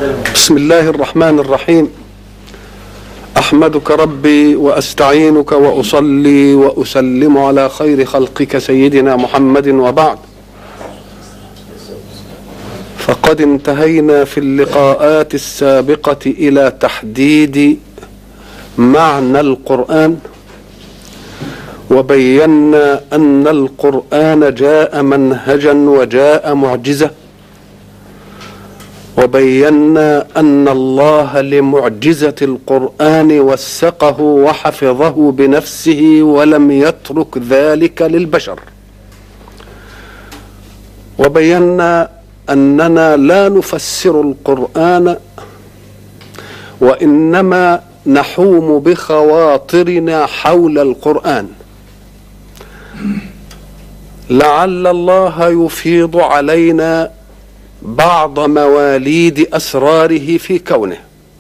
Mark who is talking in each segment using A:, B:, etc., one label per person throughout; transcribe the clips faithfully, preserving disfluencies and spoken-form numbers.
A: بسم الله الرحمن الرحيم. أحمدك ربي وأستعينك وأصلي وأسلم على خير خلقك سيدنا محمد، وبعد، فقد انتهينا في اللقاءات السابقة إلى تحديد معنى القرآن، وبينا أن القرآن جاء منهجا وجاء معجزة، وبينا أن الله لمعجزة القرآن وثقه وحفظه بنفسه ولم يترك ذلك للبشر، وبينا أننا لا نفسر القرآن وإنما نحوم بخواطرنا حول القرآن، لعل الله يفيض علينا بعض مواليد أسراره في كونه.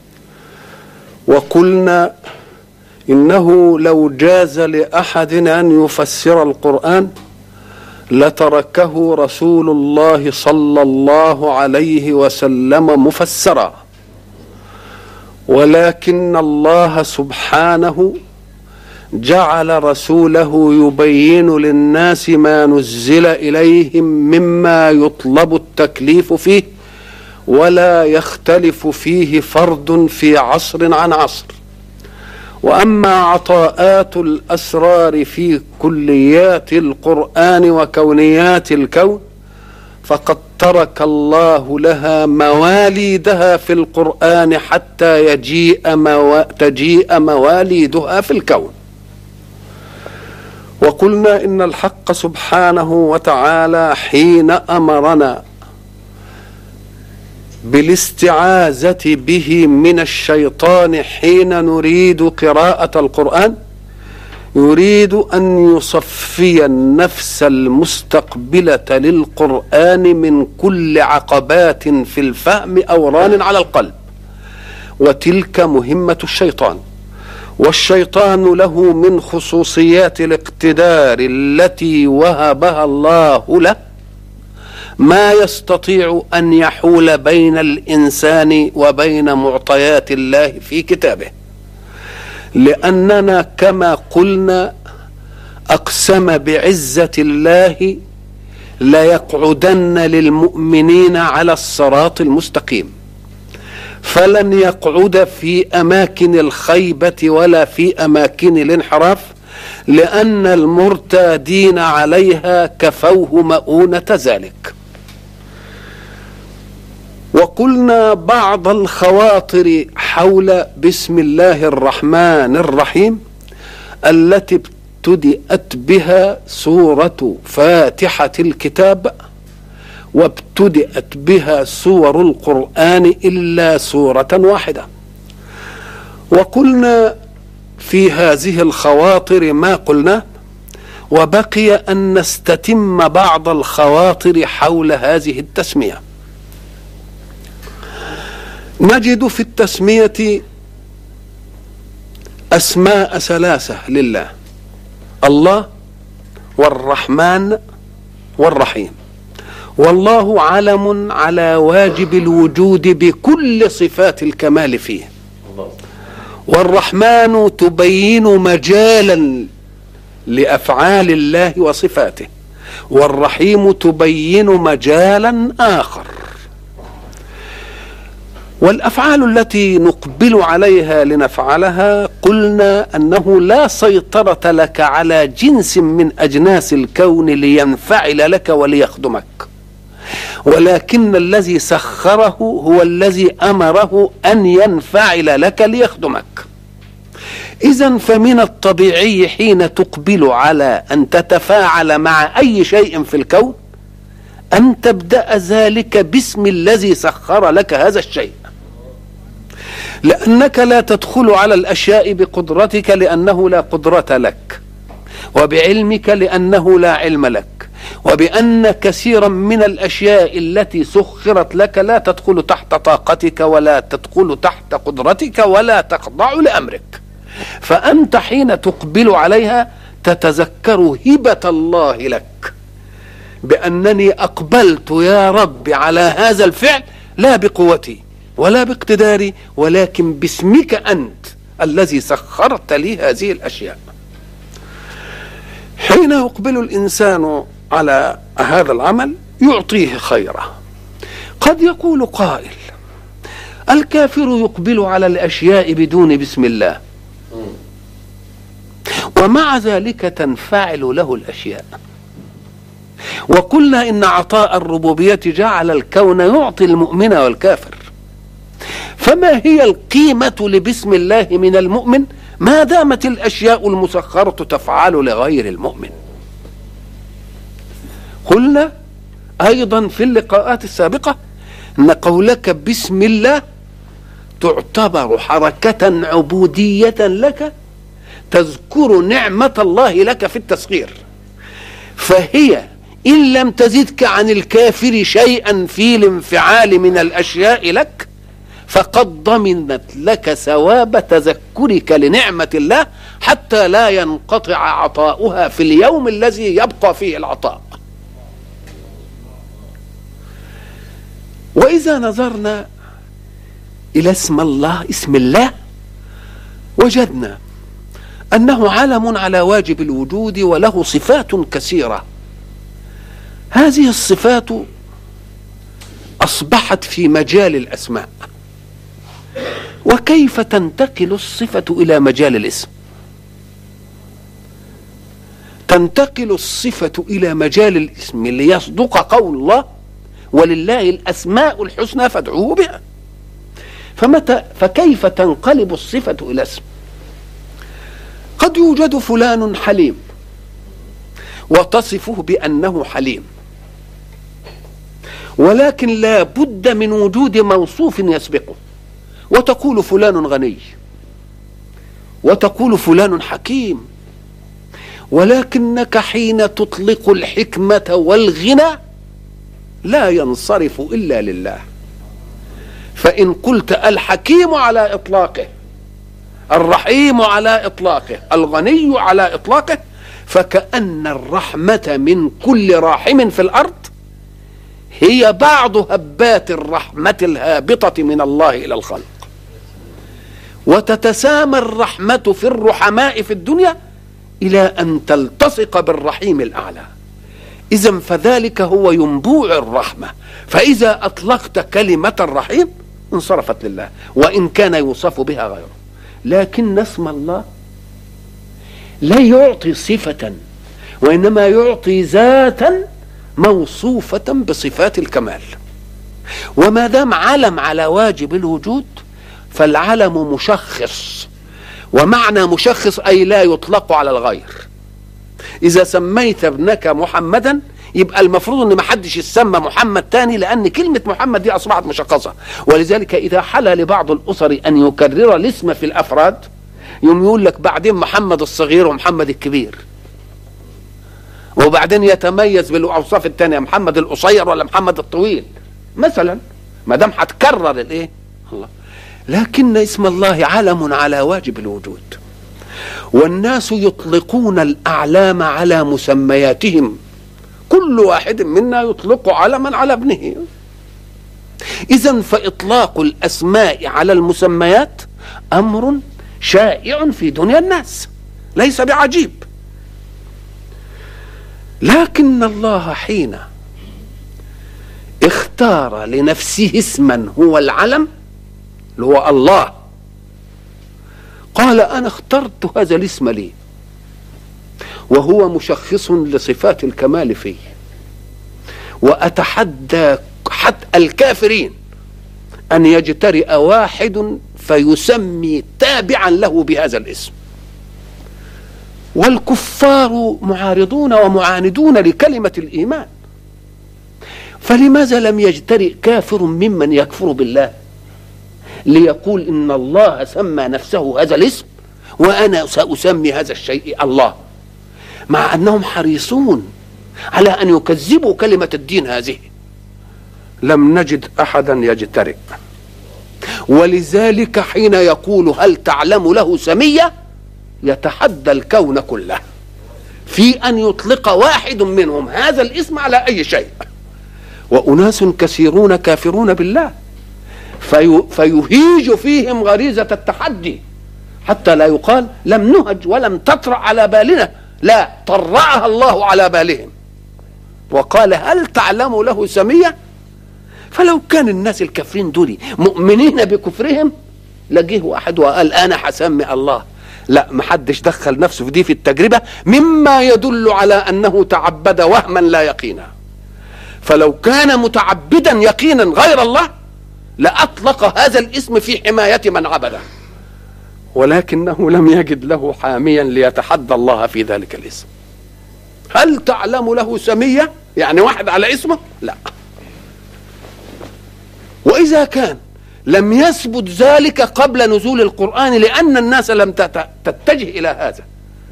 A: وقلنا إنه لو جاز لأحد أن يفسر القرآن لتركه رسول الله صلى الله عليه وسلم مفسرا، ولكن الله سبحانه جعل رسوله يبين للناس ما نزل إليهم مما يطلب التكليف فيه، ولا يختلف فيه فرد في عصر عن عصر. وأما عطاءات الأسرار في كليات القرآن وكونيات الكون فقد ترك الله لها مواليدها في القرآن حتى يجيء مو... تجيء مواليدها في الكون. وقلنا إن الحق سبحانه وتعالى حين أمرنا بالاستعاذة به من الشيطان حين نريد قراءة القرآن يريد أن يصفي النفس المستقبلة للقرآن من كل عقبات في الفهم أو ران على القلب، وتلك مهمة الشيطان. والشيطان له من خصوصيات الاقتدار التي وهبها الله له ما يستطيع أن يحول بين الإنسان وبين معطيات الله في كتابه، لأننا كما قلنا أقسم بعزة الله ليقعدن للمؤمنين على الصراط المستقيم، فلن يقعد في أماكن الخيبة ولا في أماكن الانحراف، لأن المرتادين عليها كفوه مؤونة ذلك. وقلنا بعض الخواطر حول بسم الله الرحمن الرحيم التي ابتدأت بها سورة فاتحة الكتاب، وابتدأت بها سور القرآن إلا سورة واحدة. وقلنا في هذه الخواطر ما قلنا، وبقي أن نستتم بعض الخواطر حول هذه التسمية. نجد في التسمية أسماء ثلاثة لله: الله والرحمن والرحيم. والله علم على واجب الوجود بكل صفات الكمال فيه، والرحمن تبين مجالا لأفعال الله وصفاته، والرحيم تبين مجالا آخر. والأفعال التي نقبل عليها لنفعلها قلنا أنه لا سيطرة لك على جنس من أجناس الكون لينفعل لك وليخدمك، ولكن الذي سخره هو الذي أمره أن ينفعل لك ليخدمك. إذن فمن الطبيعي حين تقبل على أن تتفاعل مع أي شيء في الكون أن تبدأ ذلك باسم الذي سخر لك هذا الشيء، لأنك لا تدخل على الأشياء بقدرتك لأنه لا قدرة لك، وبعلمك لأنه لا علم لك، وبأن كثيرا من الأشياء التي سخرت لك لا تدخل تحت طاقتك ولا تدخل تحت قدرتك ولا تخضع لأمرك. فأنت حين تقبل عليها تتذكر هبة الله لك بأنني أقبلت يا رب على هذا الفعل لا بقوتي ولا باقتداري، ولكن باسمك أنت الذي سخرت لي هذه الأشياء. حين يقبل الإنسان على هذا العمل يعطيه خيره. قد يقول قائل: الكافر يقبل على الأشياء بدون بسم الله، ومع ذلك تنفعل له الأشياء. وقلنا إن عطاء الربوبية جعل الكون يعطي المؤمن والكافر، فما هي القيمة لبسم الله من المؤمن ما دامت الأشياء المسخرة تفعل لغير المؤمن؟ قلنا أيضا في اللقاءات السابقة أن قولك بسم الله تعتبر حركة عبودية لك تذكر نعمة الله لك في التسخير، فهي إن لم تزدك عن الكافر شيئا في الانفعال من الأشياء لك فقد ضمنت لك ثواب تذكرك لنعمة الله حتى لا ينقطع عطاؤها في اليوم الذي يبقى فيه العطاء. وإذا نظرنا إلى اسم الله اسم الله وجدنا أنه علم على واجب الوجود وله صفات كثيرة. هذه الصفات أصبحت في مجال الأسماء. وكيف تنتقل الصفة إلى مجال الاسم؟ تنتقل الصفة إلى مجال الاسم ليصدق قول الله: ولله الأسماء الحسنى فادعوه بها. فمتى فكيف تنقلب الصفة إلى اسم؟ قد يوجد فلان حليم وتصفه بأنه حليم، ولكن لا بد من وجود موصوف يسبقه، وتقول فلان غني، وتقول فلان حكيم، ولكنك حين تطلق الحكمة والغنى لا ينصرف إلا لله. فإن قلت الحكيم على إطلاقه، الرحيم على إطلاقه، الغني على إطلاقه، فكأن الرحمة من كل راحم في الأرض هي بعض هبات الرحمة الهابطة من الله إلى الخلق، وتتسامى الرحمة في الرحماء في الدنيا إلى أن تلتصق بالرحيم الأعلى. إذن فذلك هو ينبوع الرحمة. فإذا أطلقت كلمة الرحيم انصرفت لله وإن كان يوصف بها غيره. لكن اسم الله لا يعطي صفة، وإنما يعطي ذاتا موصوفة بصفات الكمال. وما دام علم على واجب الوجود فالعلم مشخص، ومعنى مشخص أي لا يطلق على الغير. إذا سميت ابنك محمدا يبقى المفروض ان ما حدش يسمى محمد تاني، لأن كلمة محمد دي أصبحت مشخصة. ولذلك إذا حل لبعض الأسر أن يكرر الاسم في الأفراد يوم يقول لك بعدين محمد الصغير ومحمد الكبير، وبعدين يتميز بالأوصاف التانية محمد القصير ولا محمد الطويل مثلا، ما دام هتكرر الايه الله. لكن اسم الله علم على واجب الوجود، والناس يطلقون الأعلام على مسمياتهم، كل واحد منا يطلق علما على ابنه. إذن فإطلاق الأسماء على المسميات أمر شائع في دنيا الناس ليس بعجيب. لكن الله حين اختار لنفسه اسما هو العلم اللي هو الله، قال أنا اخترت هذا الاسم لي، وهو مشخص لصفات الكمال فيه، وأتحدى حتى الكافرين أن يجترئ واحد فيسمي تابعا له بهذا الاسم. والكفار معارضون ومعاندون لكلمة الإيمان، فلماذا لم يجترئ كافر ممن يكفر بالله ليقول إن الله سمى نفسه هذا الاسم وأنا سأسمي هذا الشيء الله، مع أنهم حريصون على أن يكذبوا كلمة الدين هذه؟ لم نجد أحدا يجترئ. ولذلك حين يقول هل تعلم له سمية يتحدى الكون كله في أن يطلق واحد منهم هذا الاسم على أي شيء. وأناس كثيرون كافرون بالله، في فيهيج فيهم غريزة التحدي، حتى لا يقال لم نهج ولم تطرأ على بالنا، لا، طرأها الله على بالهم وقال هل تعلم له سمية. فلو كان الناس الكافرين دول مؤمنين بكفرهم لجيه واحد وقال انا هسمي الله، لا، محدش دخل نفسه في دي في التجربة، مما يدل على انه تعبد وهما لا يقينا. فلو كان متعبدا يقينا غير الله لأطلق هذا الاسم في حماية من عبده، ولكنه لم يجد له حاميا ليتحدى الله في ذلك الاسم. هل تعلم له سمية؟ يعني واحد على اسمه؟ لا. وإذا كان لم يثبت ذلك قبل نزول القرآن لأن الناس لم تتجه إلى هذا،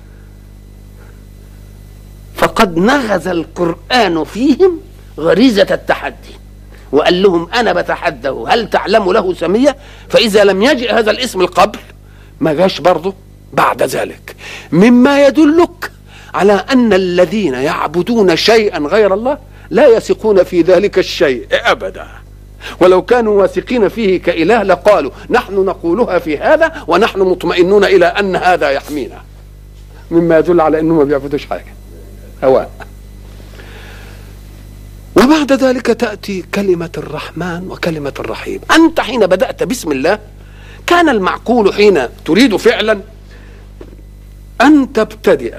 A: فقد نغز القرآن فيهم غريزة التحدي وقال لهم أنا بتحداه هل تعلم له سمية. فإذا لم يجئ هذا الاسم القبل ما جاش برضه بعد ذلك، مما يدلك على أن الذين يعبدون شيئا غير الله لا يثقون في ذلك الشيء أبدا، ولو كانوا واثقين فيه كإله لقالوا نحن نقولها في هذا ونحن مطمئنون إلى أن هذا يحمينا، مما يدل على أنهم ما بيعبدوش حاجة، هواء. وبعد ذلك تأتي كلمة الرحمن وكلمة الرحيم. أنت حين بدأت بسم الله كان المعقول حين تريد فعلا أن تبتدئ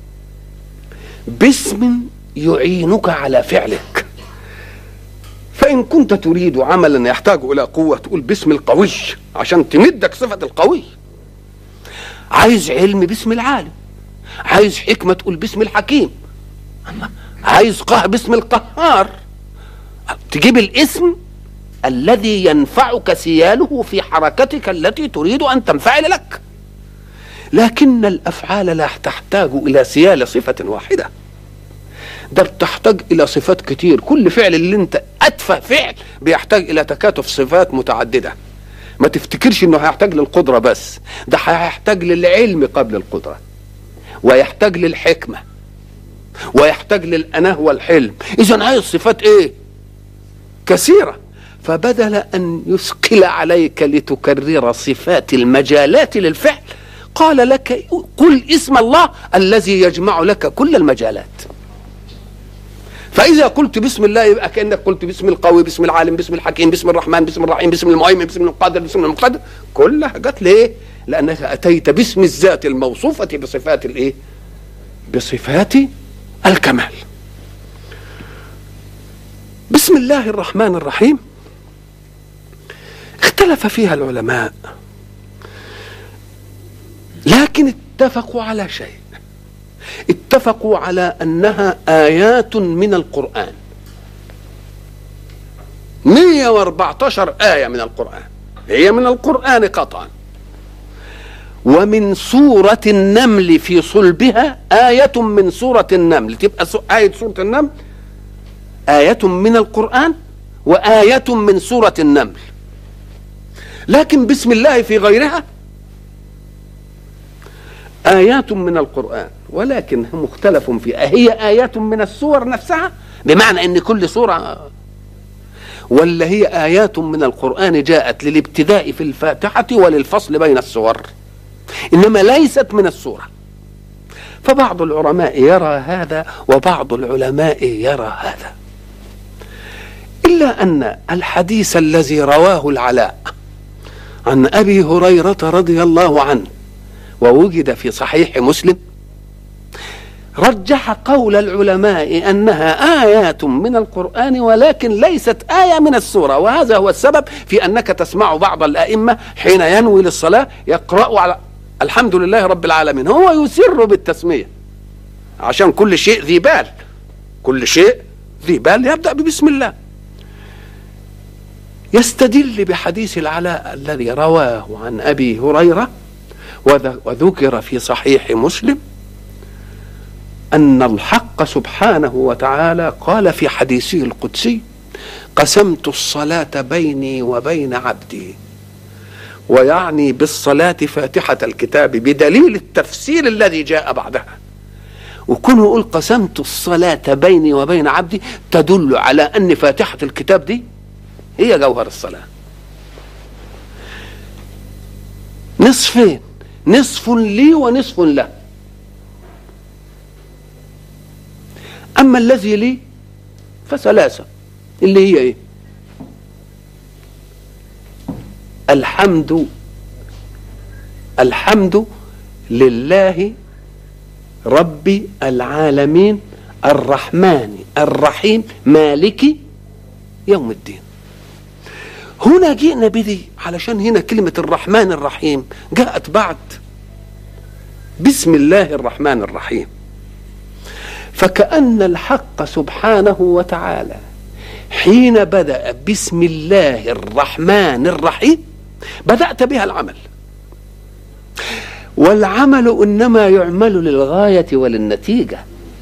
A: باسم يعينك على فعلك. فإن كنت تريد عملا يحتاج إلى قوة تقول باسم القوي عشان تمدك صفة القوي، عايز علم باسم العالم، عايز حكمة تقول باسم الحكيم، عايز قهر باسم القهار. تجيب الاسم الذي ينفعك سياله في حركتك التي تريد أن تنفعل لك. لكن الأفعال لا تحتاج إلى سيال صفة واحدة، ده بتحتاج إلى صفات كتير. كل فعل اللي انت أتفه فعل بيحتاج إلى تكاتف صفات متعددة. ما تفتكرش انه هيحتاج للقدرة بس، ده هيحتاج للعلم قبل القدرة، ويحتاج للحكمة، ويحتاج للأناه والحلم. إذن عايز صفات ايه كثيرة. فبدل أن يثقل عليك لتكرر صفات المجالات للفعل قال لك قل اسم الله الذي يجمع لك كل المجالات. فإذا قلت بسم الله يبقى كأنك قلت باسم القوي، باسم العالم، باسم الحكيم، باسم الرحمن، باسم الرحيم، باسم المؤمن، باسم القادر، باسم المقتدر، كلها جت ليه؟ لأنك أتيت باسم الذات الموصوفة بصفات الايه؟ بصفات الكمال. بسم الله الرحمن الرحيم اختلف فيها العلماء، لكن اتفقوا على شيء، اتفقوا على أنها آيات من القرآن، مئة وأربعة عشر آية من القرآن، هي من القرآن قطعا. ومن سورة النمل في صلبها آية من سورة النمل، تبقى آية سورة النمل آية من القرآن وآية من سورة النمل. لكن بسم الله في غيرها آيات من القرآن، ولكن هم مختلف فيها، هي آيات من السور نفسها بمعنى أن كل سورة، ولا هي آيات من القرآن جاءت للابتداء في الفاتحة وللفصل بين السور، إنما ليست من السورة. فبعض العلماء يرى هذا وبعض العلماء يرى هذا، إلا أن الحديث الذي رواه العلاء عن أبي هريرة رضي الله عنه ووجد في صحيح مسلم رجح قول العلماء أنها آيات من القرآن ولكن ليست آية من السورة. وهذا هو السبب في أنك تسمع بعض الأئمة حين ينوي للصلاة يقرأ على الحمد لله رب العالمين، هو يسر بالتسمية عشان كل شيء ذي بال، كل شيء ذي بال يبدأ ببسم الله. يستدل بحديث العلاء الذي رواه عن أبي هريرة وذكر في صحيح مسلم أن الحق سبحانه وتعالى قال في حديثه القدسي قسمت الصلاة بيني وبين عبدي، ويعني بالصلاة فاتحة الكتاب بدليل التفسير الذي جاء بعدها. وكونه يقول قسمت الصلاة بيني وبين عبدي تدل على أن فاتحة الكتاب دي هي جوهر الصلاة، نصفين، نصف لي ونصف له. أما الذي لي فثلاثة، اللي هي إيه؟ الحمد الحمد لله رب العالمين الرحمن الرحيم مالك يوم الدين. هنا جئنا بدي علشان هنا كلمة الرحمن الرحيم جاءت بعد بسم الله الرحمن الرحيم، فكأن الحق سبحانه وتعالى حين بدأ بسم الله الرحمن الرحيم بدأت بها العمل، والعمل إنما يعمل للغاية وللنتيجة،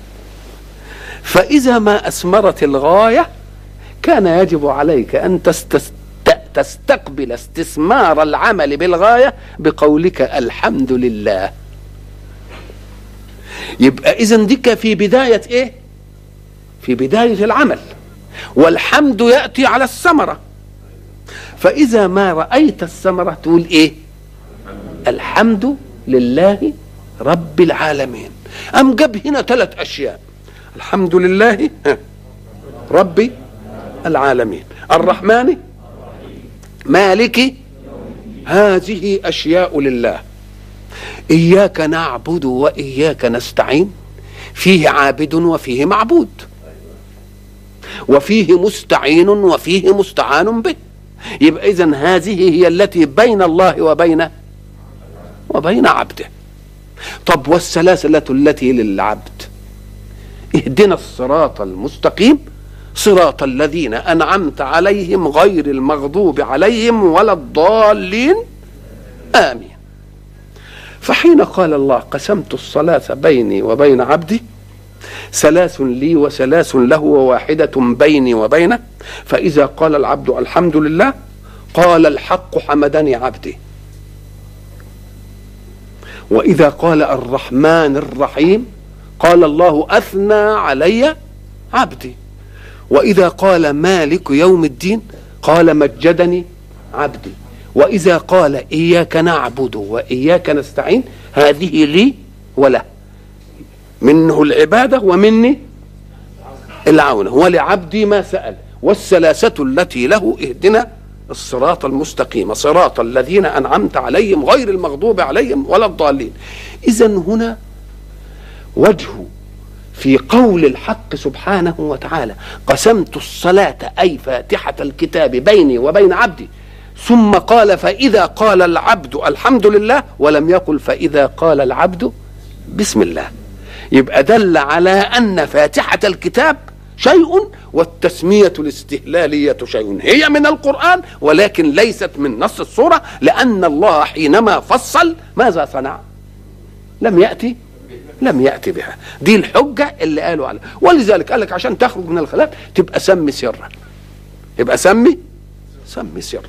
A: فإذا ما أثمرت الغاية كان يجب عليك أن تستقبل استثمار العمل بالغاية بقولك الحمد لله. يبقى إذن ديك في بداية إيه؟ في بداية العمل، والحمد يأتي على الثمرة، فإذا ما رأيت الثمرة تقول إيه؟ الحمد لله رب العالمين. أم جاب هنا ثلاث أشياء: الحمد لله رب العالمين، الرحمن، مالك. هذه أشياء لله. إياك نعبد وإياك نستعين، فيه عابد وفيه معبود، وفيه مستعين وفيه مستعان به. يبقى إذن هذه هي التي بين الله وبين وبين عبده. طب والسلاسل التي للعبد: اهدنا الصراط المستقيم صراط الذين أنعمت عليهم غير المغضوب عليهم ولا الضالين آمين. فحين قال الله قسمت الصلاة بيني وبين عبدي، ثلاث لي وثلاث له وواحدة بيني وبينه، فإذا قال العبد الحمد لله قال الحق حمدني عبدي، وإذا قال الرحمن الرحيم قال الله أثنى علي عبدي، وإذا قال مالك يوم الدين قال مجدني عبدي، وإذا قال إياك نعبد وإياك نستعين هذه لي وله، منه العبادة ومني العونة، ولعبدي ما سأل، والثلاثة التي له اهدنا الصراط المستقيم صراط الذين أنعمت عليهم غير المغضوب عليهم ولا الضالين. إذن هنا وجه في قول الحق سبحانه وتعالى قسمت الصلاة أي فاتحة الكتاب بيني وبين عبدي، ثم قال فإذا قال العبد الحمد لله، ولم يقل فإذا قال العبد بسم الله. يبقى دل على أن فاتحة الكتاب شيء والتسمية الاستهلالية شيء، هي من القرآن ولكن ليست من نص السورة، لأن الله حينما فصل ماذا صنع؟ لم يأتي لم يأتي بها. دي الحجة اللي قالوا عليها، ولذلك قال لك عشان تخرج من الخلاف تبقى سمي سرا، يبقى سمي سمي سرا.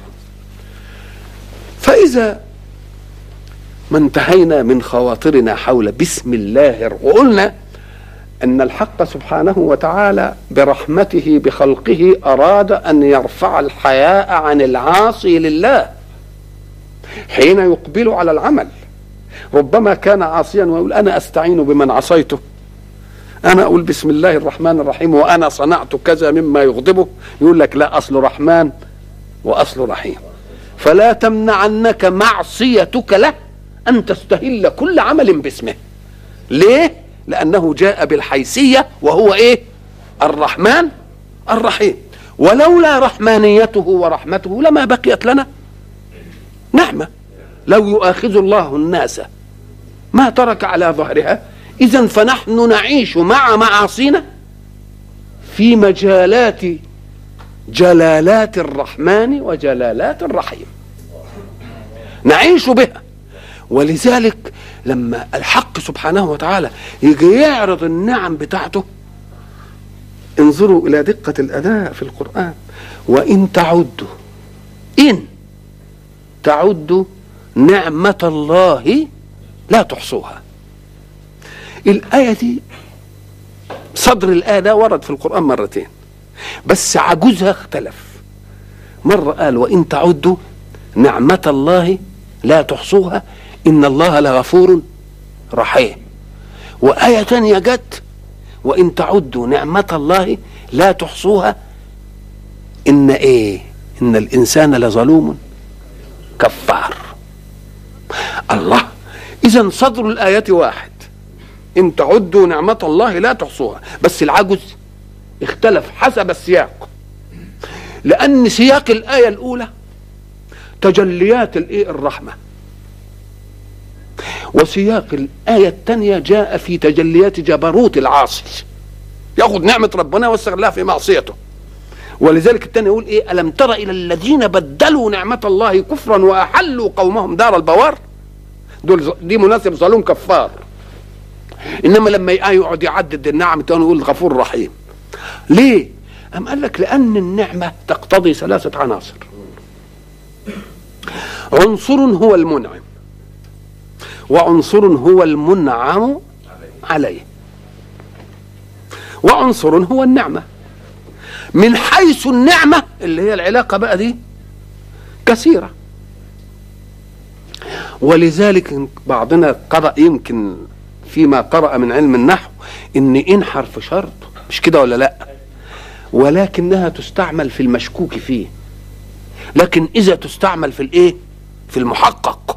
A: فإذا ما انتهينا من خواطرنا حول بسم الله، وقلنا أن الحق سبحانه وتعالى برحمته بخلقه أراد أن يرفع الحياء عن العاصي لله حين يقبل على العمل. ربما كان عاصيا ويقول أنا أستعين بمن عصيته، أنا أقول بسم الله الرحمن الرحيم وأنا صنعت كذا مما يغضبه، يقول لك لا، أصل رحمن وأصل رحيم، فلا تمنعنك معصيتك له أن تستهل كل عمل باسمه. ليه؟ لأنه جاء بالحيثية وهو إيه؟ الرحمن الرحيم، ولولا رحمانيته ورحمته لما بقيت لنا نعمة. لو يؤاخذ الله الناس ما ترك على ظهرها، إذن فنحن نعيش مع معاصينا في مجالات جلالات الرحمن وجلالات الرحيم نعيش بها. ولذلك لما الحق سبحانه وتعالى يجي يعرض النعم بتاعته، انظروا إلى دقة الأداء في القرآن: وإن تعدوا إن تعدوا نعمة الله لا تحصوها. الآية دي صدر الآية ده ورد في القرآن مرتين، بس عجوزها اختلف. مرة قال وإن تعدوا نعمة الله لا تحصوها إن الله لغفور رحيم. وآية تانية جت وإن تعدوا نعمة الله لا تحصوها إن إيه إن الإنسان لظلوم كفار. الله، إذن صدر الآية واحد، إن تعدوا نعمة الله لا تحصوها، بس العجز اختلف حسب السياق، لأن سياق الآية الأولى تجليات الإيه الرحمة، وسياق الآية الثانية جاء في تجليات جبروت العاصي، ياخذ نعمة ربنا ويستغلها في معصيته. ولذلك الثاني يقول إيه؟ ألم تر إلى الذين بدلوا نعمة الله كفرا وأحلوا قومهم دار البوار. دول دي مناسب ظلوم كفار. إنما لما يقعد يعدد النعم الثاني يقول غفور رحيم. ليه؟ أم قال لك لأن النعمة تقتضي ثلاثة عناصر. عنصر هو المنعم، وعنصر هو المنعم عليه، وعنصر هو النعمة. من حيث النعمة اللي هي العلاقة بقى دي كثيرة، ولذلك بعضنا قرأ يمكن فيما قرأ من علم النحو إن إن حرف شرط، مش كده ولا لأ؟ ولكنها تستعمل في المشكوك فيه، لكن إذا تستعمل في الإيه؟ في المحقق.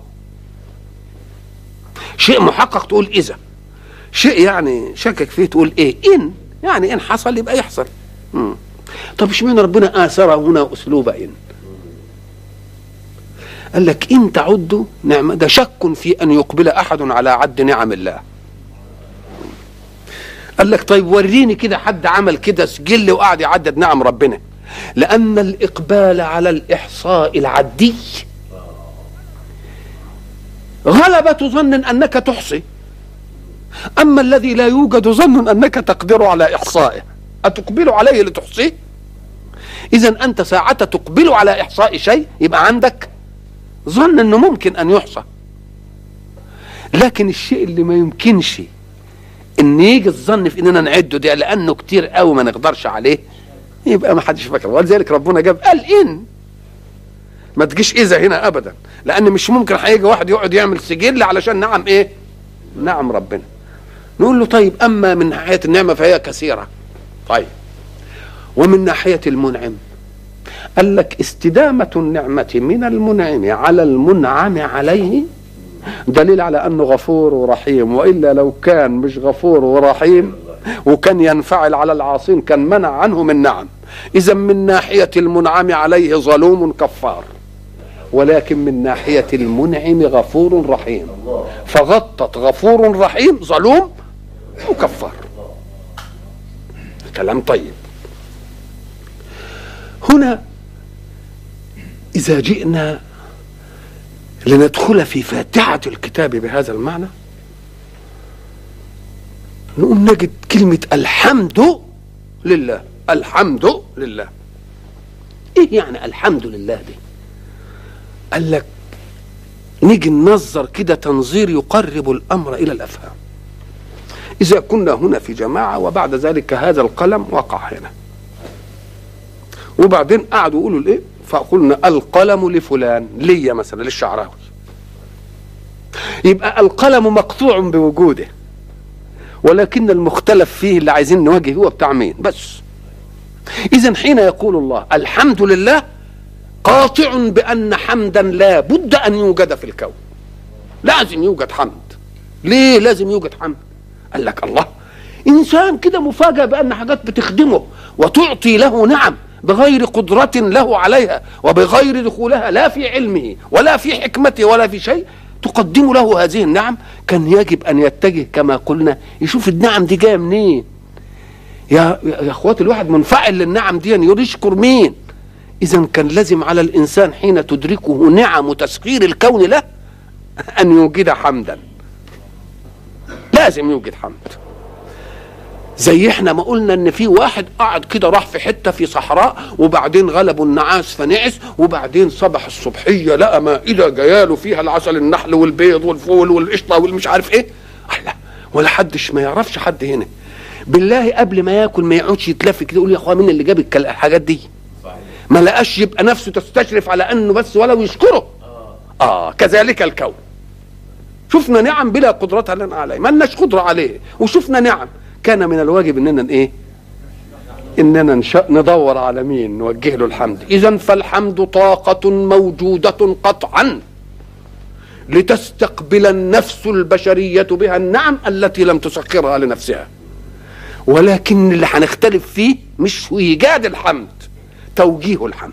A: شيء محقق تقول إذا، شيء يعني شكك فيه تقول إيه؟ إن، يعني إن حصل يبقى يحصل. مم. طب اشمعنى ربنا آثر هنا أسلوب إن؟ قال لك إن تعدوا نعمة، ده شك في أن يقبل أحد على عد نعم الله. قال لك طيب وريني كده حد عمل كده سجل وقعد يعدد نعم ربنا. لأن الإقبال على الإحصاء العدي غلبة ظن أنك تحصي، أما الذي لا يوجد ظن أنك تقدر على إحصائه، أتقبل عليه لتحصيه؟ إذن أنت ساعة تقبل على إحصاء شيء يبقى عندك ظن أنه ممكن أن يحصى. لكن الشيء اللي ما يمكنش ان يجي الظن في اننا نعده ده لانه كتير قوي ما نقدرش عليه، يبقى ما حدش فاكر. ولذلك ربنا جاب قال ان، ما تجيش اذا هنا ابدا، لان مش ممكن هيجي واحد يقعد يعمل سجل علشان نعم ايه؟ نعم ربنا. نقول له طيب اما من ناحيه النعمه فهي كثيره. طيب ومن ناحيه المنعم قال لك استدامه النعمه من المنعم على المنعم عليه دليل على أنه غفور ورحيم، وإلا لو كان مش غفور ورحيم وكان ينفعل على العاصين كان منع عنهم النعم. إذا من ناحية المنعم عليه ظلوم كفار، ولكن من ناحية المنعم غفور رحيم، فغطت غفور رحيم ظلوم وكفار. كلام طيب. هنا إذا جئنا لندخل في فاتحة الكتاب بهذا المعنى نقوم نجد كلمة الحمد لله. الحمد لله ايه يعني الحمد لله دي؟ قال لك نيجي ننظر كده تنظير يقرب الأمر إلى الأفهام. إذا كنا هنا في جماعة وبعد ذلك هذا القلم وقع هنا، وبعدين قعدوا يقولوا الايه؟ فقلنا القلم لفلان، ليا مثلا للشعراوي، يبقى القلم مقطوع بوجوده، ولكن المختلف فيه اللي عايزين نواجه هو بتاع مين بس. إذن حين يقول الله الحمد لله قاطع بأن حمدا لا بد أن يوجد في الكون، لازم يوجد حمد. ليه لازم يوجد حمد؟ قال لك الله، إنسان كده مفاجأ بأن حاجات بتخدمه وتعطي له نعم بغير قدرة له عليها وبغير دخولها لا في علمه ولا في حكمته ولا في شيء تقدم له هذه النعم، كان يجب أن يتجه كما قلنا يشوف النعم دي جايه منين. يا يا اخواتي الواحد منفعل للنعم دي يشكر مين؟ إذن كان لازم على الإنسان حين تدركه نعم تسخير الكون له أن يوجد حمدا، لازم يوجد حمد. زي احنا ما قلنا ان في واحد قعد كده راح في حته في صحراء وبعدين غلبوا النعاس فنعس، وبعدين صبح الصبحيه لقى مائده جاياله فيها العسل النحل والبيض والفول والقشطه والمش عارف ايه. الله، ولا حدش ما يعرفش حد هنا بالله قبل ما ياكل ما يقعدش يتلف كده يقول يا اخويا مين اللي جاب الحاجات دي؟ ما لقاش يبقى نفسه تستشرف على انه بس ولو يشكره. اه كذلك الكون، شفنا نعم بلا قدرة لنا عليه، ما لناش قدرة عليه، وشفنا نعم كان من الواجب اننا ايه؟ اننا نشأ ندور على مين نوجه له الحمد. اذا فالحمد طاقة موجودة قطعا لتستقبل النفس البشرية بها النعم التي لم تسخرها لنفسها، ولكن اللي هنختلف فيه مش ايجاد الحمد، توجيه الحمد.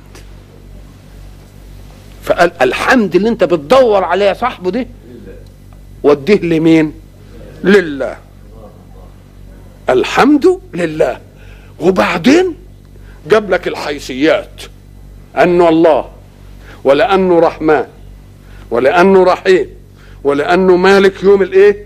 A: فقال الحمد اللي انت بتدور عليه يا صاحبه ده وديه لمين؟ لله. الحمد لله. وبعدين جاب لك الحيثيات، انه الله، ولانه رحمن، ولانه رحيم، ولانه مالك يوم الايه؟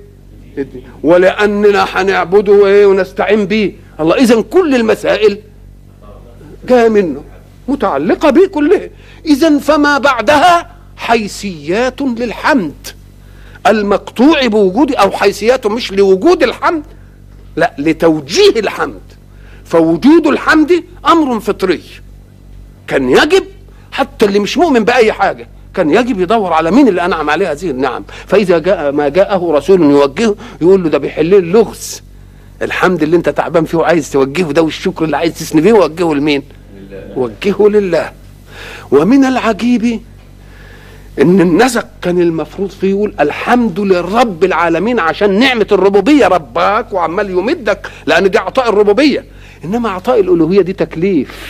A: ولاننا هنعبده ايه ونستعين به الله. اذا كل المسائل جايه منه متعلقه به كلها. اذا فما بعدها حيثيات للحمد المقطوع بوجود، او حيثيات مش لوجود الحمد، لا لتوجيه الحمد. فوجود الحمد امر فطري، كان يجب حتى اللي مش مؤمن باي حاجه كان يجب يدور على مين اللي انعم عليه هذه النعم. فاذا جاء ما جاءه رسول يوجهه يقول له ده بيحل اللغز، الحمد اللي انت تعبان فيه وعايز توجهه ده والشكر اللي عايز تثني بيه وجهه لمين؟ وجهه لله. ومن العجيب ان النسق كان المفروض فيه يقول الحمد للرب العالمين، عشان نعمه الربوبيه رباك وعمال يمدك، لان دي عطاء الربوبيه. انما عطاء الالوهيه دي تكليف،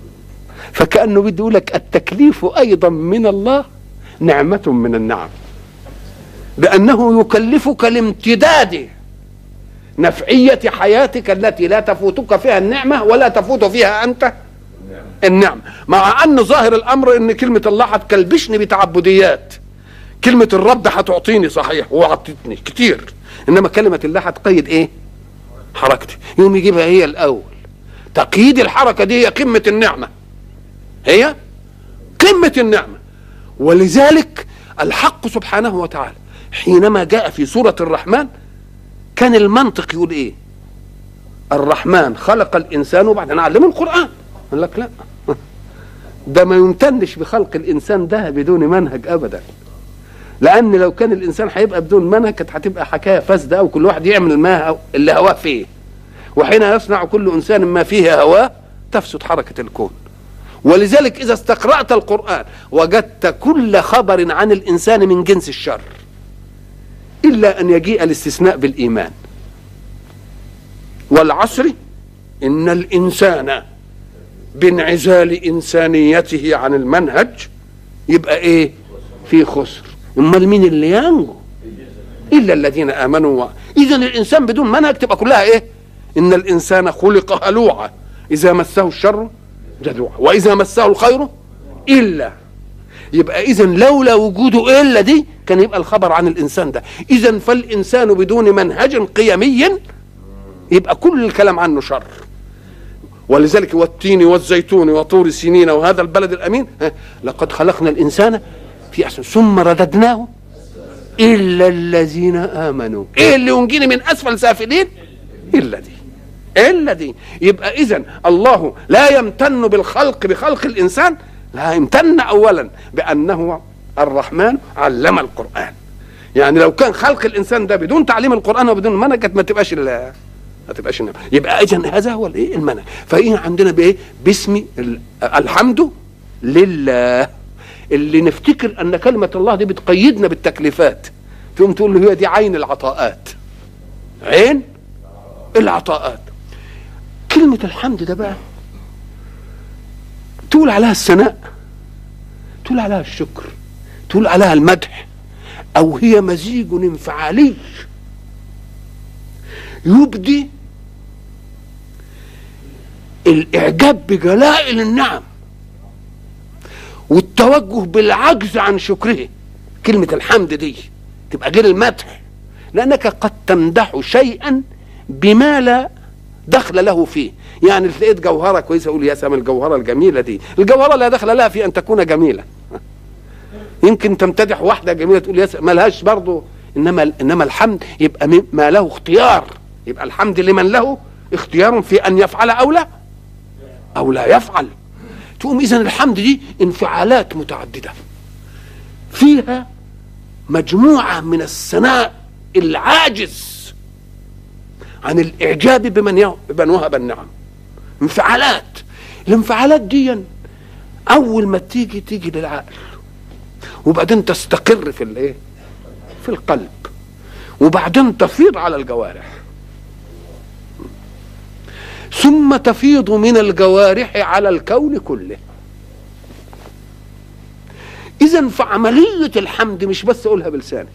A: فكانه بده يقول لك التكليف ايضا من الله نعمه من النعم، بانه يكلفك لامتداد نفعيه حياتك التي لا تفوتك فيها النعمه ولا تفوت فيها انت النعمه. مع ان ظاهر الامر ان كلمه الله هتكلبشني بتعبديات، كلمه الرب هتعطيني صحيح وعطتني كتير، انما كلمه الله هتقيد ايه؟ حركتي. يوم يجيبها هي الاول، تقييد الحركه دي هي قمه النعمه، هي قمه النعمه. ولذلك الحق سبحانه وتعالى حينما جاء في سوره الرحمن كان المنطق يقول ايه؟ الرحمن خلق الانسان وبعدين علمه القران. قال لك لا، ده ما يمتنش بخلق الانسان ده بدون منهج ابدا، لان لو كان الانسان هيبقى بدون منهج كانت هتبقى حكايه فاسده، او كل واحد يعمل ما اللي هواه فيه، وحين يصنع كل انسان ما فيه هواه تفسد حركه الكون. ولذلك اذا استقرأت القرآن وجدت كل خبر عن الانسان من جنس الشر، الا ان يجيء الاستثناء بالايمان. والعصر ان الانسان بانعزال انسانيته عن المنهج يبقى ايه؟ في خسر. امال مين اللي ينجو؟ الا الذين امنوا. اذا الانسان بدون منهج تبقى كلها ايه؟ ان الانسان خلق هلوعا اذا مسه الشر جزوعا واذا مسه الخير الا. يبقى اذا لولا وجوده الا دي كان يبقى الخبر عن الانسان ده. اذا فالانسان بدون منهج قيمي يبقى كل الكلام عنه شر. ولذلك والتين والزيتون وطور سينين وهذا البلد الامين لقد خلقنا الانسان في احسن ثم رددناه الا الذين امنوا. ايه اللي ينجيني من اسفل سافلين؟ الا دي، الا دي. يبقى اذا الله لا يمتن بالخلق بخلق الانسان، لا يمتن اولا بانه الرحمن علم القران. يعني لو كان خلق الانسان ده بدون تعليم القران وبدون منهج ما تبقاش ما تبقاش النعمة. يبقى اذا هذا هو الايه؟ المنهج. فايه عندنا بايه؟ باسم الحمد لله، اللي نفتكر ان كلمه الله دي بتقيدنا بالتكليفات، تقوم تقول له هي دي عين العطاءات، عين العطاءات. كلمه الحمد ده بقى تقول عليها الثناء، تقول عليها الشكر، تقول عليها المدح، او هي مزيج انفعالي يبدي الاعجاب بجلائل النعم والتوجه بالعجز عن شكره. كلمة الحمد دي تبقى غير المدح، لانك قد تمدح شيئا بما لا دخل له فيه. يعني لقيت جوهرة كويسة اقول يا سلام الجوهرة الجميلة دي. الجوهرة لا دخل لها في ان تكون جميلة. يمكن تمتدح واحدة جميلة تقول يا سلام ما لهاش برضه. انما انما الحمد يبقى ما له اختيار، يبقى الحمد لمن له اختيار في ان يفعل او لا او لا يفعل. تقوم اذا الحمد دي انفعالات متعدده فيها مجموعة من الثناء العاجز عن الإعجاب بمن بمن وهب النعم. انفعالات، الانفعالات دي أول ما تيجي تيجي للعقل، وبعدين تستقر في الايه؟ في القلب، وبعدين تفيض على الجوارح، ثم تفيض من الجوارح على الكون كله. إذن فعملية الحمد مش بس أقولها بلساني،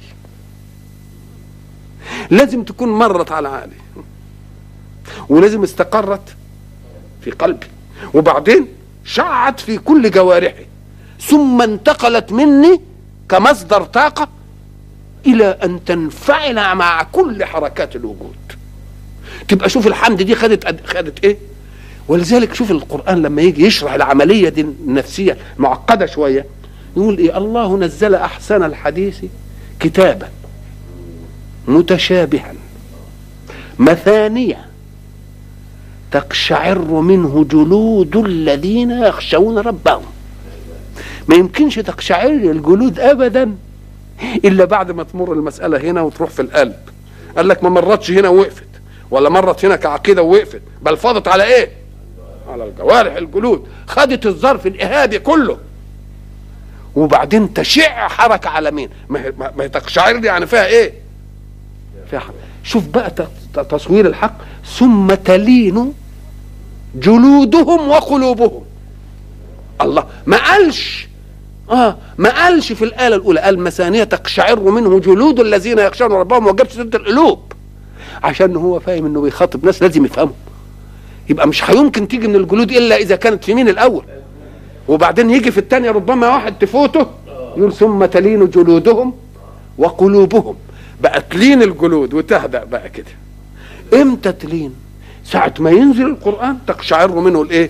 A: لازم تكون مرت على عقلي، ولازم استقرت في قلبي، وبعدين شعت في كل جوارحي، ثم انتقلت مني كمصدر طاقة إلى أن تنفعل مع كل حركات الوجود. تبقى شوف الحمد دي خدت خدت إيه. ولذلك شوف القرآن لما يجي يشرح العملية دي النفسية معقدة شوية، يقول إيه؟ الله نزل أحسن الحديث كتابا متشابها مثانية تقشعر منه جلود الذين يخشون ربهم. ما يمكنش تقشعر الجلود أبدا إلا بعد ما تمر المسألة هنا وتروح في القلب. قال لك ما مرتش هنا ووقفت، ولا مرت هنا كعقيدة ووقفت، بل فاضت على إيه؟ على الجوارح، الجلود، خدت الظرف الإهابي كله، وبعدين تشع حركة على مين؟ ما هي تقشعر دي يعني فيها إيه؟ فيها حركة. شوف بقى تصوير الحق، ثم تلين جلودهم وقلوبهم. الله ما قالش اه ما قالش في الآية الأولى قال مثانية تقشعر منه جلود الذين يخشون ربهم، وجاب سيرة القلوب عشان هو فاهم انه بيخاطب ناس لازم يفهموا. يبقى مش هيمكن تيجي من الجلود الا اذا كانت في مين الاول، وبعدين يجي في الثانية ربما واحد تفوته يقول ثم تلين جلودهم وقلوبهم. بقى تلين الجلود وتهدأ بقى كده. امتى تلين؟ ساعة ما ينزل القرآن تقشعر منه الايه؟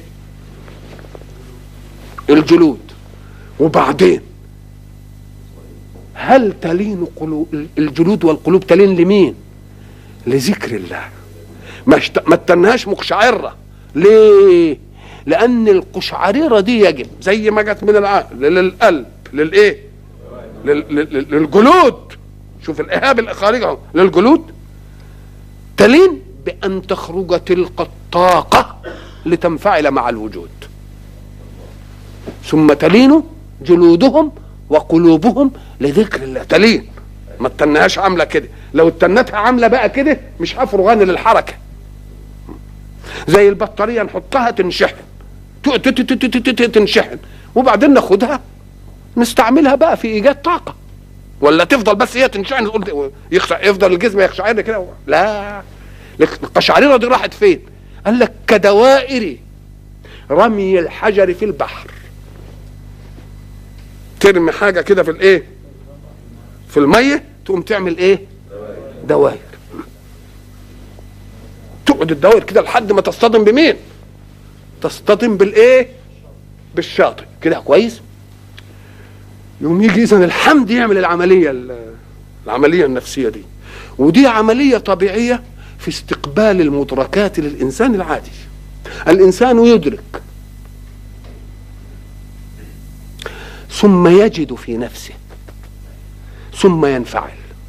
A: الجلود. وبعدين هل تلين قلوب الجلود والقلوب؟ تلين لمين؟ لذكر الله. ما ما تنهاش مقشعرة. ليه؟ لأن القشعريرة دي يجب زي ما جت من العقل للقلب للايه؟ للجلود. شوف الإهاب الخارجي للجلود، تلين بأن تخرج تلك الطاقة لتنفعل مع الوجود. ثم تلين جلودهم وقلوبهم لذكر الله. تلين، ما تنهاش عاملة كده. لو تنتها عاملة بقى كده مش هفرغان للحركة. زي البطارية نحطها تنشحن تنشحن، وبعدين ناخدها نستعملها بقى في إيجاد طاقة، ولا تفضل بس هي تنشحن يفضل الجسم يخشعر كده؟ لا، القشعريرة دي راحت فين؟ قال لك كدوائر رمي الحجر في البحر. ترمي حاجة كده في الايه؟ في المية، تقوم تعمل ايه؟ دوائر. تقعد الدوائر كده لحد ما تصطدم بمين؟ تصطدم بالايه؟ بالشاطئ كده كويس. يوم يجي اذن الحمد يعمل العملية العملية النفسية دي، ودي عملية طبيعية في استقبال المدركات للإنسان العادي. الإنسان يدرك ثم يجد في نفسه ثم ينفعل.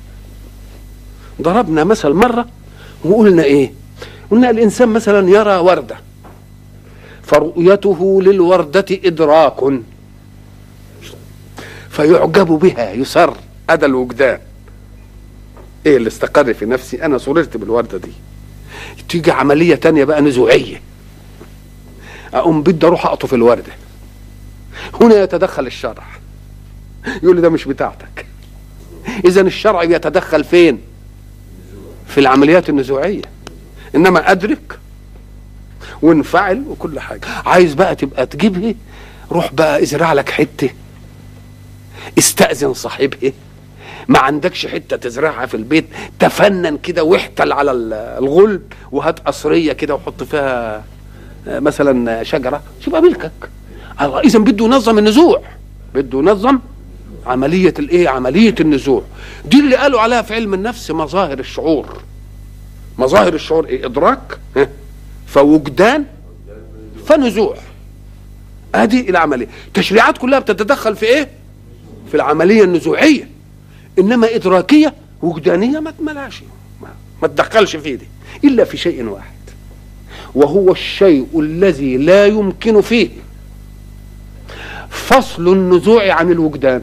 A: ضربنا مثل مرة وقلنا ايه؟ قلنا الإنسان مثلا يرى وردة، فرؤيته للوردة إدراك، فيعجب بها يسر أدى الوجدان. ايه اللي استقر في نفسي؟ انا صررت بالوردة دي. تيجي عملية تانية بقى نزوعية، اقوم بدي اروح اقطف الوردة. هنا يتدخل الشرع، يقول لي ده مش بتاعتك. اذا الشرع يتدخل فين؟ في العمليات النزوعية. انما ادرك وانفعل وكل حاجة. عايز بقى تبقى تجيبه، روح بقى ازرع لك حتة، استأذن صاحبه، ما عندكش حتة تزرعها في البيت، تفنن كده واحتل على الغلب، وهات قصرية كده وحط فيها مثلا شجرة، تبقى ملكك. إذا بده ينظم النزوع، بده ينظم عملية الايه؟ عملية النزوع. دي اللي قالوا عليها في علم النفس مظاهر الشعور. مظاهر الشعور ايه؟ ادراك، فوجدان، فنزوع. ادي العملية. التشريعات كلها بتتدخل في ايه؟ في في العمليه النزوعيه، انما ادراكيه وجدانيه ما تملاش، ما, ما تدخلش فيه دي الا في شيء واحد، وهو الشيء الذي لا يمكن فيه فصل النزوع عن الوجدان.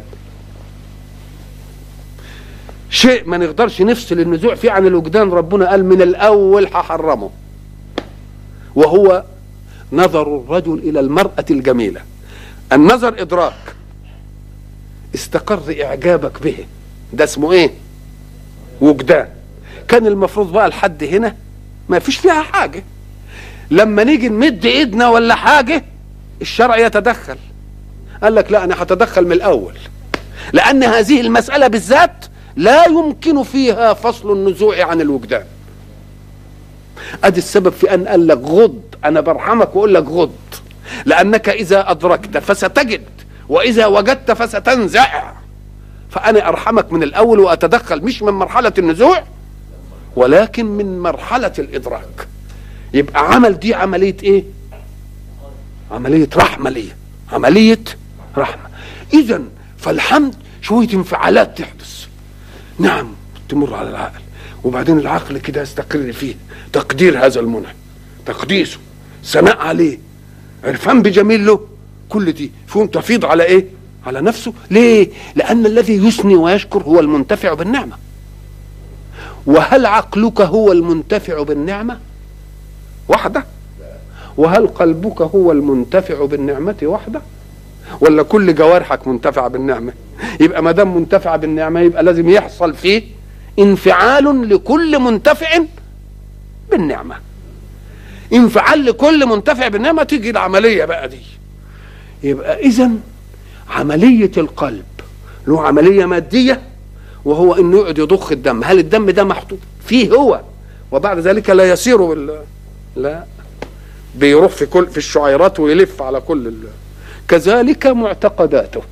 A: شيء ما نقدرش نفصل النزوع فيه عن الوجدان، ربنا قال من الاول هحرمه، وهو نظر الرجل الى المرأة الجميلة. النظر ادراك، استقر اعجابك به، ده اسمه ايه؟ وجدان. كان المفروض بقى لحد هنا ما فيش فيها حاجة، لما نيجي نمد ايدنا ولا حاجة الشرع يتدخل. قال لك لا، انا هتدخل من الاول، لان هذه المسألة بالذات لا يمكن فيها فصل النزوع عن الوجدان. ادي السبب في ان قال لك غض، انا برحمك واقول لك غض، لانك اذا ادركت فستجد، واذا وجدت فستنزع. فانا ارحمك من الاول واتدخل، مش من مرحلة النزوع ولكن من مرحلة الادراك. يبقى عمل دي عملية ايه؟ عملية رحمة ليه، عملية رحمة. اذا فالحمد شوية انفعالات تحدث، نعم تمر على العقل، وبعدين العقل كده يستقر فيه تقدير هذا المنعم، تقديسه، ثناء عليه، عرفان بجميل له، كل دي فيهم تفيض على ايه؟ على نفسه. ليه؟ لان الذي يثني ويشكر هو المنتفع بالنعمة. وهل عقلك هو المنتفع بالنعمة وحده؟ وهل قلبك هو المنتفع بالنعمة وحده؟ ولا كل جوارحك منتفعة بالنعمة؟ يبقى ما دام منتفعة بالنعمة يبقى لازم يحصل فيه انفعال لكل منتفع بالنعمة. انفعال لكل منتفع بالنعمة تيجي العملية بقى دي. يبقى إذن عملية القلب له عملية مادية، وهو انه يقعد يضخ الدم. هل الدم ده محطوط فيه هو وبعد ذلك لا يسير بال... لا، بيروح في كل في الشعيرات ويلف على كل ال... كذلك معتقداته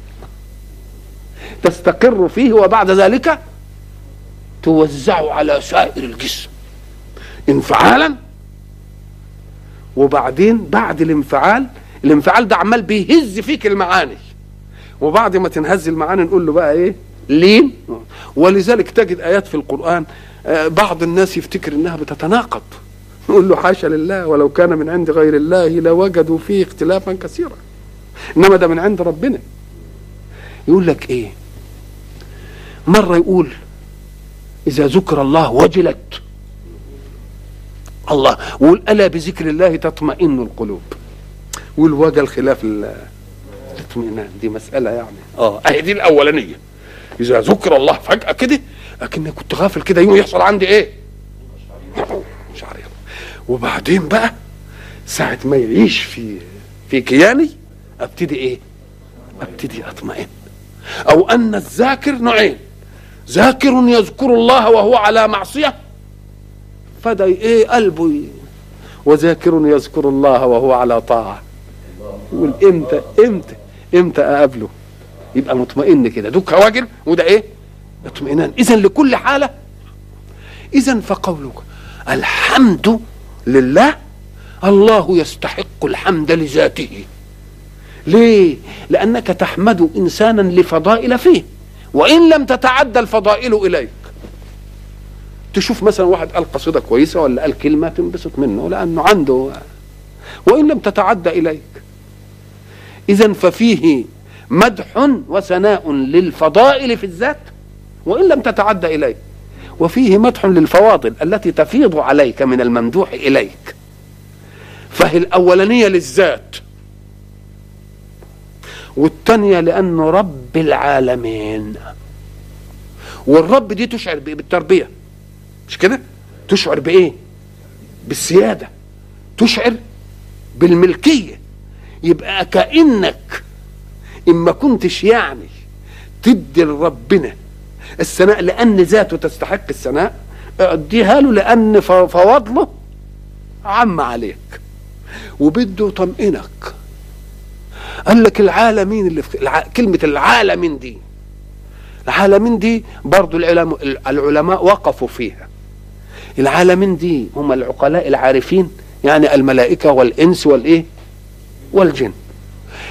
A: تستقر فيه وبعد ذلك توزع على سائر الجسم انفعالا. وبعدين بعد الانفعال، الانفعال ده عمال بيهز فيك المعاني، وبعد ما تنهز المعاني نقول له بقى ايه؟ لين. ولذلك تجد ايات في القرآن بعض الناس يفتكر انها بتتناقض، نقول له حاشا لله، ولو كان من عند غير الله لوجدوا فيه اختلافا كثيرا، انما ده من عند ربنا. يقول لك ايه؟ مرة يقول اذا ذكر الله وجلت الله، ويقول الا بذكر الله تطمئن القلوب، والوجل خلاف الاطمئنان، دي مسألة يعني اه اهي دي الاولانية. اذا ذكر الله فجأة كده اكني كنت غافل كده، يوم يحصل عندي ايه؟ مش عارف. وبعدين بقى ساعة ما يعيش في في كياني ابتدي ايه؟ ابتدي اطمئن. او ان الذاكر نوعين، ذاكر يذكر الله وهو على معصية فده ايه؟ قلبه، وذاكر يذكر الله وهو على طاعة. يقول امتى امتى امتى اقابله؟ يبقى مطمئن كده، دوك واجل وده ايه؟ اطمئنان. اذا لكل حالة. اذا فقولك الحمد لله، الله يستحق الحمد لذاته. ليه؟ لانك تحمد انسانا لفضائل فيه، وان لم تتعدى الفضائل اليك. تشوف مثلا واحد قال قصيدة كويسة ولا قال كلمة تنبسط منه لانه عنده، وان لم تتعدى اليك. اذا ففيه مدح وثناء للفضائل في الذات وإن لم تتعدى إليه، وفيه مدح للفواضل التي تفيض عليك من الممدوح إليك. فهي الأولانية للذات، والثانية لأنه رب العالمين. والرب دي تشعر بإيه؟ بالتربية، مش كده؟ تشعر بإيه؟ بالسيادة، تشعر بالملكية. يبقى كأنك إما كنتش يعني تدي لربنا الثناء لأن ذاته تستحق الثناء، اديها له لأن فواضله عم عليك وبده يطمئنك. قال لك العالمين اللي في الع... كلمة العالمين دي، العالمين دي برضو العلماء, العلماء وقفوا فيها. العالمين دي هم العقلاء العارفين، يعني الملائكة والإنس والإيه والجن.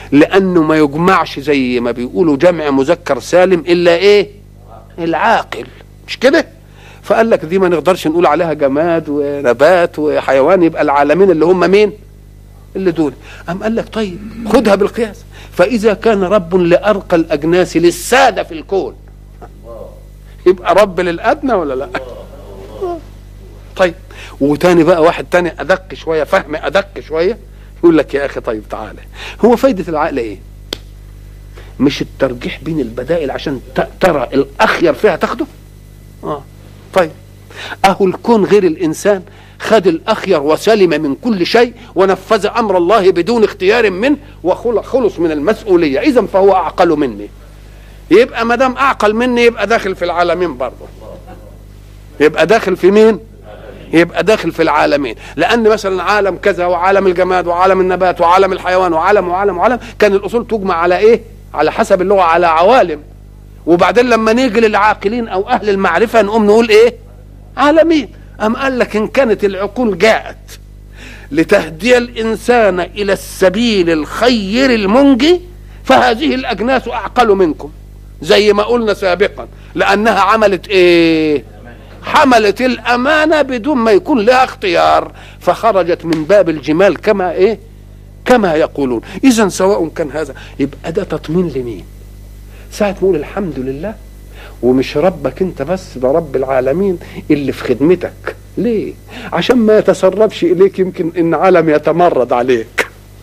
A: لانه ما يجمعش زي ما بيقولوا جمع مذكر سالم الا ايه؟ العاقل، مش كده؟ فقال لك دي ما نقدرش نقول عليها جماد ونبات وحيوان، يبقى العالمين اللي هم مين؟ اللي دول. قام قال لك طيب خدها بالقياس، فاذا كان رب لارقى الاجناس للساده في الكون يبقى رب للادنى ولا لا؟ طيب وتاني بقى واحد تاني ادق شويه، فهم ادق شويه، يقول لك يا اخي طيب تعالى، هو فايده العقل ايه؟ مش الترجيح بين البدائل عشان ترى الاخير فيها تاخده؟ اه طيب اهو الكون غير الانسان خد الاخير وسلم من كل شيء ونفذ امر الله بدون اختيار منه وخلص من المسؤوليه، اذا فهو اعقل مني. يبقى ما دام اعقل مني يبقى داخل في العالمين برضه. يبقى داخل في مين؟ يبقى داخل في العالمين، لان مثلا عالم كذا وعالم الجماد وعالم النبات وعالم الحيوان وعالم وعالم وعالم كان الاصول تجمع على ايه؟ على حسب اللغه على عوالم، وبعدين لما نيجي للعاقلين او اهل المعرفه نقوم نقول ايه؟ عالمين. ام قال لك ان كانت العقول جاءت لتهدي الانسان الى السبيل الخير المنجي فهذه الاجناس اعقل منكم، زي ما قلنا سابقا، لانها عملت ايه؟ حملت الامانه بدون ما يكون لها اختيار، فخرجت من باب الجمال كما ايه؟ كما يقولون. اذا سواء كان هذا، يبقى ده تطمين لمين؟ ساعه نقول الحمد لله، ومش ربك انت بس، ده رب العالمين اللي في خدمتك. ليه؟ عشان ما يتسربش اليك يمكن ان عالم يتمرد عليك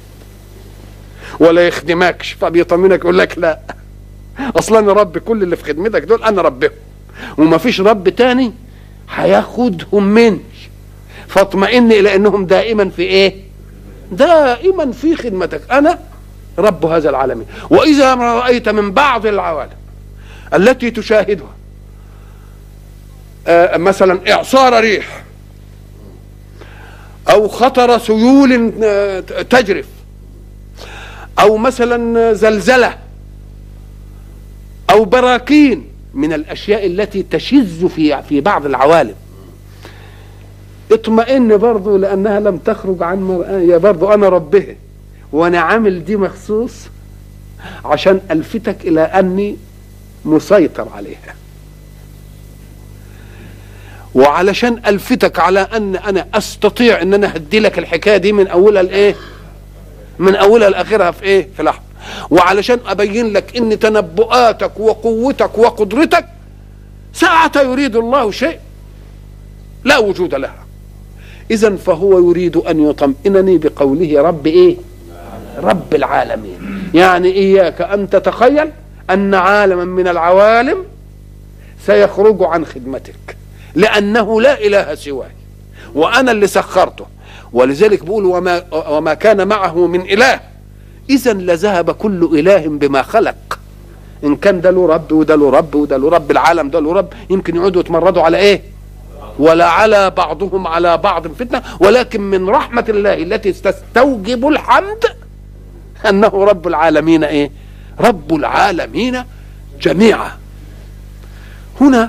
A: ولا يخدمكش، فبيطمنك يقول لك لا اصلا انا رب كل اللي في خدمتك دول انا ربهم، وما فيش رب تاني هياخدهم مني، فاطمئن الى انهم دائما في ايه؟ دائما في خدمتك، انا رب هذا العالمين. واذا ما رايت من بعض العوالم التي تشاهدها آه مثلا اعصار ريح او خطر سيول آه تجرف او مثلا زلزله او براكين من الاشياء التي تشذ في في بعض العوالم، اطمئن برضو لانها لم تخرج عن مرآية، برضو انا ربها وانا عامل دي مخصوص عشان الفتك الى اني مسيطر عليها، وعلشان الفتك على ان انا استطيع ان انا اهدي لك الحكايه دي من اولها لايه؟ من اولها لاخرها في ايه؟ في لحظه، وعلشان ابين لك ان تنبؤاتك وقوتك وقدرتك ساعة يريد الله شيء لا وجود لها. اذا فهو يريد ان يطمئنني بقوله رب ايه؟ رب العالمين. يعني اياك ان تتخيل ان عالما من العوالم سيخرج عن خدمتك، لانه لا اله سواي وانا اللي سخرته. ولذلك بيقول وما, وما كان معه من اله اذا لذهب كل اله بما خلق. ان كان ده له رب وده له رب وده له رب، العالم ده له رب، يمكن يقعدوا يتمردوا على ايه؟ ولا على بعضهم على بعض فتنه، ولكن من رحمه الله التي تستوجب الحمد انه رب العالمين ايه؟ رب العالمين جميعا. هنا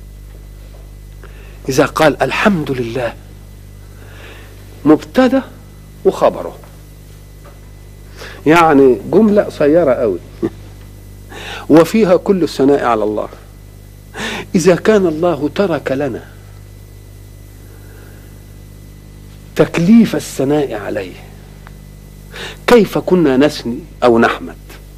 A: اذا قال الحمد لله مبتدا وخبره، يعني جمله قصيره قوي وفيها كل الثناء على الله. اذا كان الله ترك لنا تكليف الثناء عليه كيف كنا نثني او نحمد؟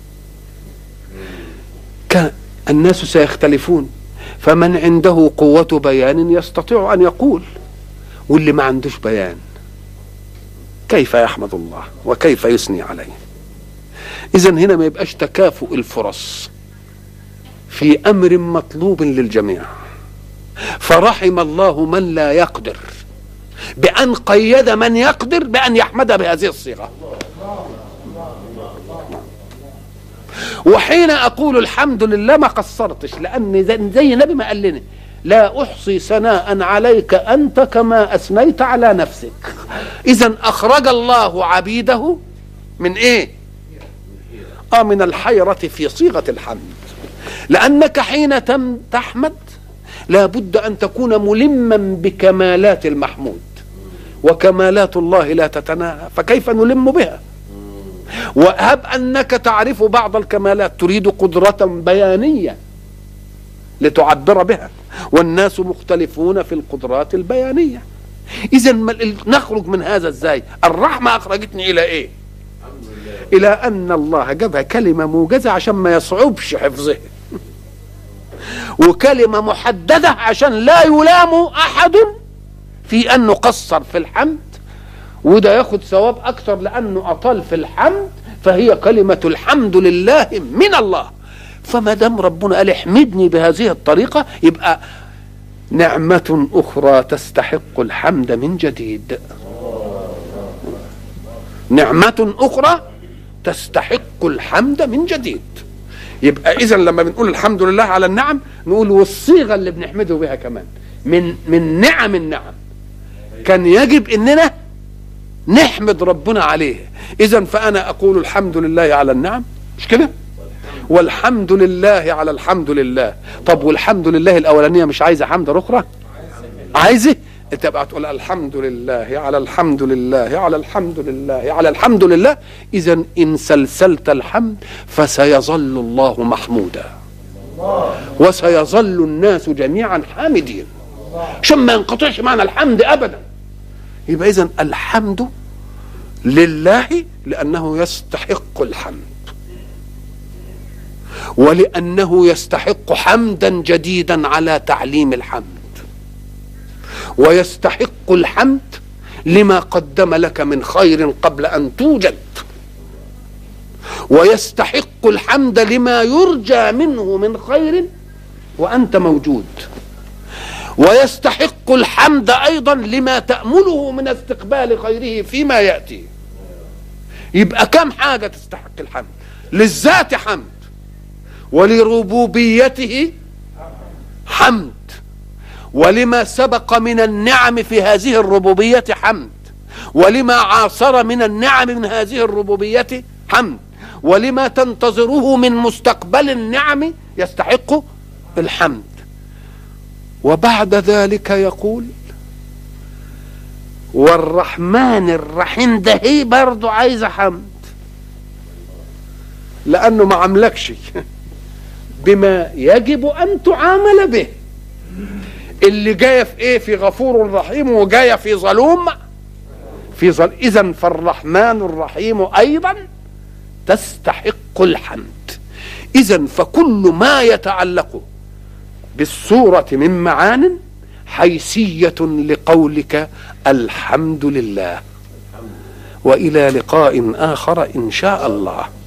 A: كان الناس سيختلفون، فمن عنده قوة بيان يستطيع ان يقول، واللي ما عندوش بيان كيف يحمد الله وكيف يثني عليه؟ اذا هنا ما يبقاش تكافؤ الفرص في امر مطلوب للجميع، فرحم الله من لا يقدر بان قيد من يقدر بان يحمد بهذه الصيغه. وحين اقول الحمد لله ما قصرتش، لان زي النبي ما قال لنا لا احصي ثناء عليك انت كما اثنيت على نفسك. اذا اخرج الله عبيده من ايه؟ اه من الحيرة في صيغة الحمد، لانك حين تحمد لابد ان تكون ملما بكمالات المحمود، وكمالات الله لا تتناهى، فكيف نلم بها؟ وهب أنك تعرف بعض الكمالات تريد قدرة بيانية لتعبر بها، والناس مختلفون في القدرات البيانية. إذا نخرج من هذا ازاي؟ الرحمة أخرجتني إلى إيه؟ إلى أن الله جابها كلمة موجزة عشان ما يصعبش حفظها، وكلمة محددة عشان لا يلام أحد في أنه قصر في الحمد، وده ياخد ثواب أكثر لأنه أطال في الحمد، فهي كلمة الحمد لله من الله. فما دام ربنا قال احمدني بهذه الطريقة، يبقى نعمة أخرى تستحق الحمد من جديد. نعمة أخرى تستحق الحمد من جديد. يبقى إذن لما بنقول الحمد لله على النعم، نقول والصيغة اللي بنحمده بها كمان من من نعم النعم، كان يجب إننا نحمد ربنا عليه. إذن فأنا أقول الحمد لله على النعم، مش كده؟ والحمد لله على الحمد لله. طب والحمد لله الأولانية مش عايزة حمد أخرى؟ عايزة؟ انت بقى تقول الحمد لله على الحمد لله على الحمد لله على الحمد لله. إذن إن سلسلت الحمد فسيظل الله محمودا، وسيظل الناس جميعا حامدين، عشان ما ينقطعش معنى الحمد أبدا. يبقى إذن الحمد لله لأنه يستحق الحمد، ولأنه يستحق حمدا جديدا على تعليم الحمد، ويستحق الحمد لما قدم لك من خير قبل أن توجد، ويستحق الحمد لما يرجى منه من خير وأنت موجود، ويستحق الحمد أيضا لما تأمله من استقبال خيره فيما يأتي. يبقى كم حاجة تستحق الحمد؟ للذات حمد، ولربوبيته حمد، ولما سبق من النعم في هذه الربوبية حمد، ولما عاصر من النعم من هذه الربوبية حمد، ولما تنتظره من مستقبل النعم يستحق الحمد. وبعد ذلك يقول والرحمن الرحيم، ده هي برضو عايزة حمد، لأنه ما عملكش بما يجب أن تعامل به. اللي جاية في ايه؟ في غفور رحيم، وجاية في ظلوم في ظل. إذن فالرحمن الرحيم أيضا تستحق الحمد. إذن فكل ما يتعلق بالسورة من معان حيثية لقولك الحمد لله. وإلى لقاء آخر إن شاء الله.